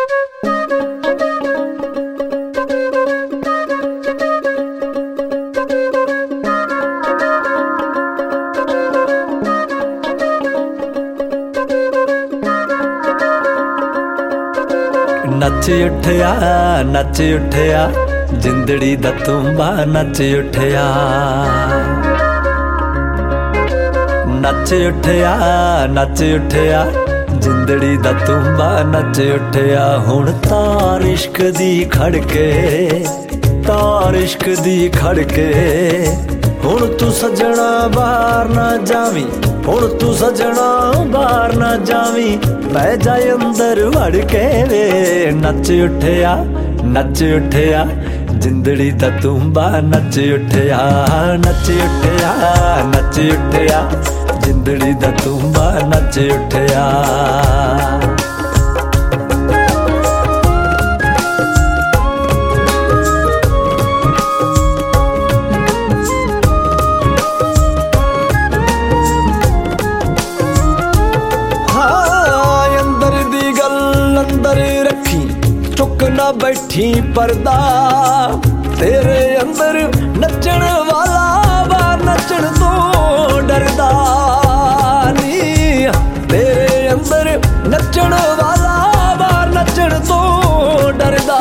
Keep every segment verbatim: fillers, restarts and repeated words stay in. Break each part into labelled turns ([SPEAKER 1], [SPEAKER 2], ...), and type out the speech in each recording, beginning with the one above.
[SPEAKER 1] नच उठिया नच उठिया जिंदड़ी दा तुम्बा नच उठिया नच उठिया नच उठिया जिंदड़ी दा तुम्बा नच उठिया हुण तार इश्क दी खड़के तार इश्क दी खड़के हुण तू सजना बाहर ना जावी हुण तू सजना बाहर ना जावी पै जाए अंदर वड़ के वे नच उठिया नच उठिया जिंदड़ी दा तुम्बा नच उठिया नच उठिया नच उठिया जिंदड़ी दा तुम्बा नच उठिया चुक ना बैठी पर्दा तेरे अंदर नचण वाला वा नचण तो डरदा नी तेरे अंदर नचण वाला वा नचण तो डरदा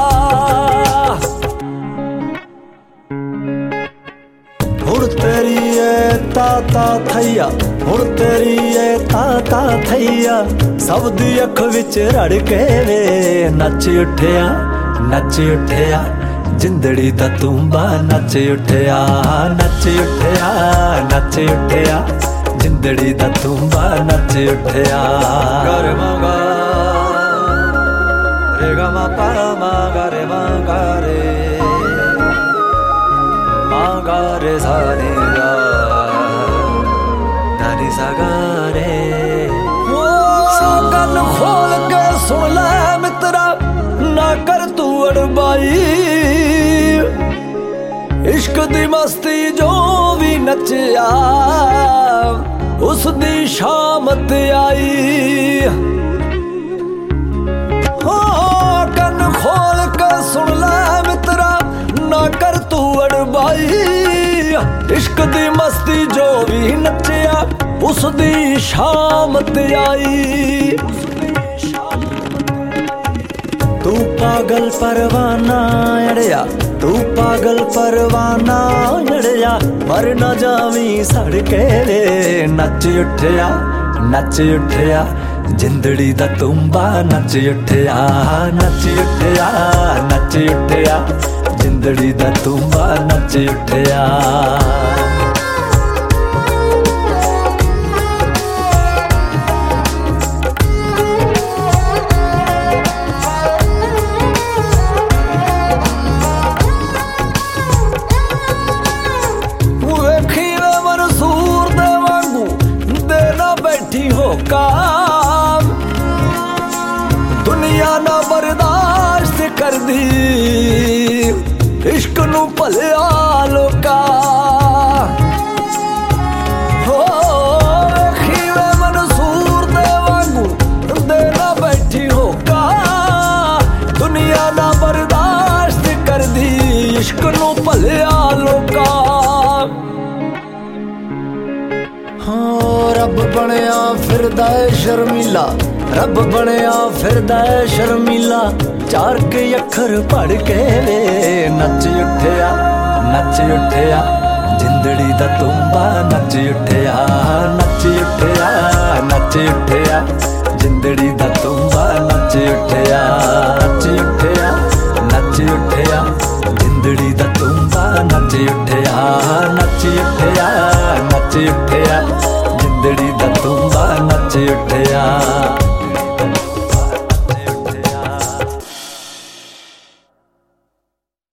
[SPEAKER 1] हुण तेरी है ताता थैया हुण तेरी है ताता थैया सब दी अख विच रड़ के वे नच उठिया नच उठिया जिंदड़ी दा तुम्बा नच उठिया नच उठिया नच उठिया जिंदड़ी दा तुम्बा नच उठिया गर मांगा रे गा मा पा मा गा रे मा गा रे मा गा रे सा रे गा धा रे सा गा रे गल खोल के सुन ले मित्रा ना कर तू अड़बाई इश्क दी मस्ती जो भी नचिया उस दी शामत आई हो कन खोल के सुन ले मित्रा ना कर तू अड़बाई इश्क दी मस्ती जो भी नचिया उस दी शामत आई तू पागल परवाना अड़िया तू पागल परवाना अड़िया मर न जावी सड़ के रे नच उठिया नच उठिया जिंदड़ी दा तुम्बा नच उठिया नच उठिया नच उठिया जिंदड़ी दा तुम्बा नच उठिया काम दुनिया ना बर्दाश्त कर दी इश्क नू भलिया लोका हो खीवे मंसूर दे वांगू दे ना बैठी होका दुनिया ना बर्दाश्त कर दी इश्क नू भलिया लोका रब बनया फिरदा है शर्मीला रब बनया फिरदा है शर्मीला चार के अखर पढ़ के वे नच उठिया नच उठिया जिंदड़ी दा तुम्बा नच उठिया नच उठिया नच उठिया जिंदड़ी दा तुम्बा नच उठिया नच उठिया नच उठिया जिंदड़ी दा तुम्बा नच उठिया नच उठिया नच उठिया जिंदड़ी दा तुम्बा नच उठिया।